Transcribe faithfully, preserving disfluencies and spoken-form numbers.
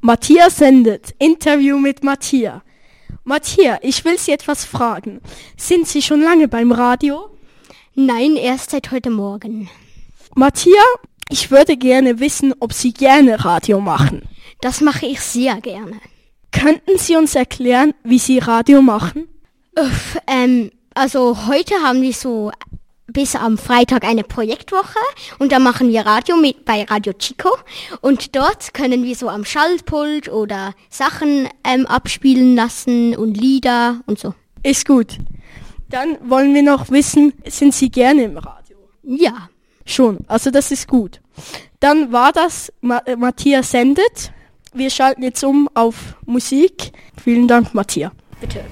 Matthias sendet. Interview mit Matthias. Matthias, ich will Sie etwas fragen. Sind Sie schon lange beim Radio? Nein, erst seit heute Morgen. Matthias, ich würde gerne wissen, ob Sie gerne Radio machen. Das mache ich sehr gerne. Könnten Sie uns erklären, wie Sie Radio machen? Uff, ähm, also heute haben wir so bis am Freitag eine Projektwoche und da machen wir Radio mit bei Radio Chico und dort können wir so am Schaltpult oder Sachen ähm, abspielen lassen und Lieder und so. Ist gut. Dann wollen wir noch wissen, sind Sie gerne im Radio? Ja. Schon, also das ist gut. Dann war das Ma- Matthias sendet. Wir schalten jetzt um auf Musik. Vielen Dank, Matthias. Bitte.